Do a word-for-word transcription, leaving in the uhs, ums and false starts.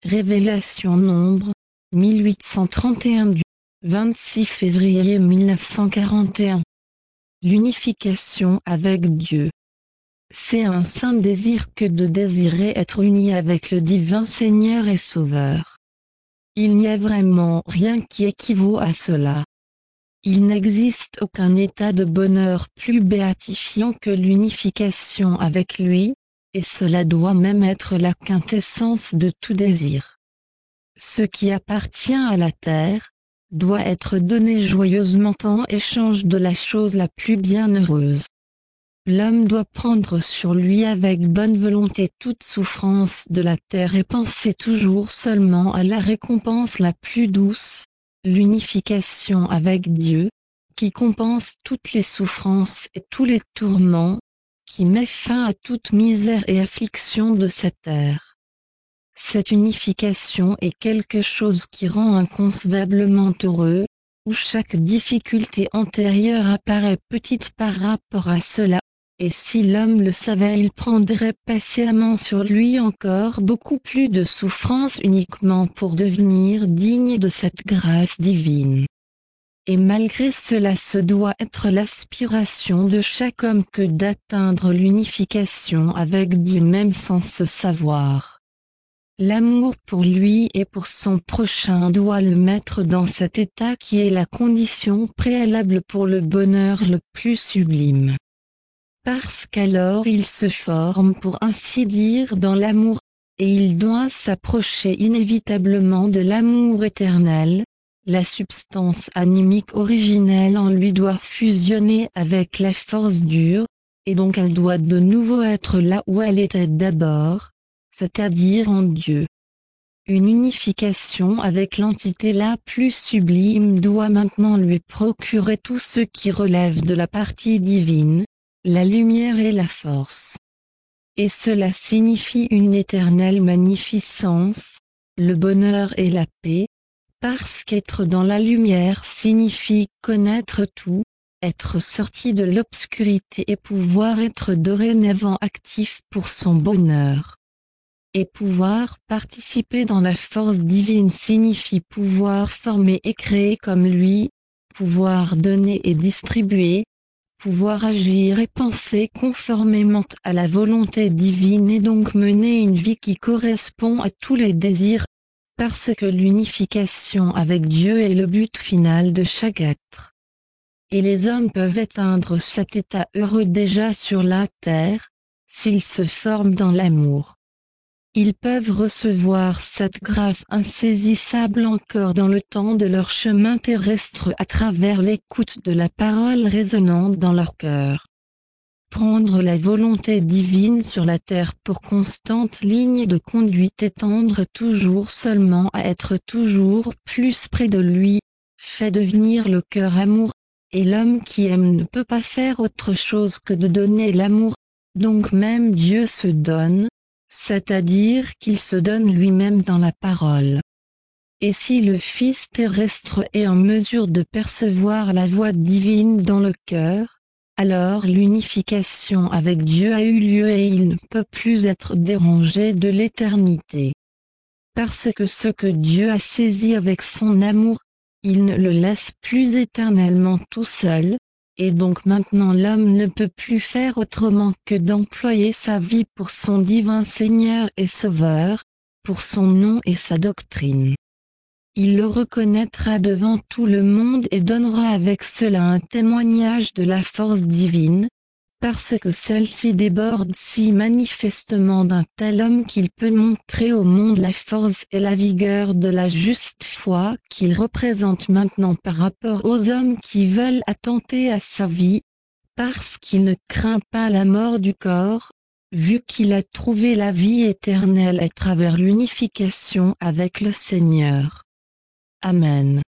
Révélation Nombre, mille huit cent trente et un du vingt-six février mille neuf cent quarante et un. L'unification avec Dieu. C'est un saint désir que de désirer être uni avec le divin Seigneur et Sauveur. Il n'y a vraiment rien qui équivaut à cela. Il n'existe aucun état de bonheur plus béatifiant que l'unification avec lui, et cela doit même être la quintessence de tout désir. Ce qui appartient à la terre, doit être donné joyeusement en échange de la chose la plus bienheureuse. L'homme doit prendre sur lui avec bonne volonté toute souffrance de la terre et penser toujours seulement à la récompense la plus douce, l'unification avec Dieu, qui compense toutes les souffrances et tous les tourments, qui met fin à toute misère et affliction de cette terre. Cette unification est quelque chose qui rend inconcevablement heureux, où chaque difficulté antérieure apparaît petite par rapport à cela, et si l'homme le savait, il prendrait patiemment sur lui encore beaucoup plus de souffrances uniquement pour devenir digne de cette grâce divine. Et malgré cela, ce doit être l'aspiration de chaque homme que d'atteindre l'unification avec Dieu même sans se savoir. L'amour pour lui et pour son prochain doit le mettre dans cet état qui est la condition préalable pour le bonheur le plus sublime. Parce qu'alors il se forme pour ainsi dire dans l'amour, et il doit s'approcher inévitablement de l'amour éternel, la substance animique originelle en lui doit fusionner avec la force dure, et donc elle doit de nouveau être là où elle était d'abord, c'est-à-dire en Dieu. Une unification avec l'entité la plus sublime doit maintenant lui procurer tout ce qui relève de la partie divine, la lumière et la force. Et cela signifie une éternelle magnificence, le bonheur et la paix, parce qu'être dans la lumière signifie connaître tout, être sorti de l'obscurité et pouvoir être dorénavant actif pour son bonheur. Et pouvoir participer dans la force divine signifie pouvoir former et créer comme lui, pouvoir donner et distribuer, pouvoir agir et penser conformément à la volonté divine et donc mener une vie qui correspond à tous les désirs, parce que l'unification avec Dieu est le but final de chaque être. Et les hommes peuvent atteindre cet état heureux déjà sur la terre, s'ils se forment dans l'amour. Ils peuvent recevoir cette grâce insaisissable encore dans le temps de leur chemin terrestre à travers l'écoute de la parole résonnante dans leur cœur. Prendre la volonté divine sur la terre pour constante ligne de conduite et tendre toujours seulement à être toujours plus près de lui, fait devenir le cœur amour, et l'homme qui aime ne peut pas faire autre chose que de donner l'amour, donc même Dieu se donne, c'est-à-dire qu'il se donne lui-même dans la parole. Et si le Fils terrestre est en mesure de percevoir la voix divine dans le cœur, alors l'unification avec Dieu a eu lieu et il ne peut plus être dérangé de l'éternité. Parce que ce que Dieu a saisi avec son amour, il ne le laisse plus éternellement tout seul, et donc maintenant l'homme ne peut plus faire autrement que d'employer sa vie pour son divin Seigneur et Sauveur, pour son nom et sa doctrine. Il le reconnaîtra devant tout le monde et donnera avec cela un témoignage de la force divine, parce que celle-ci déborde si manifestement d'un tel homme qu'il peut montrer au monde la force et la vigueur de la juste foi qu'il représente maintenant par rapport aux hommes qui veulent attenter à sa vie, parce qu'il ne craint pas la mort du corps, vu qu'il a trouvé la vie éternelle à travers l'unification avec le Seigneur. Amen.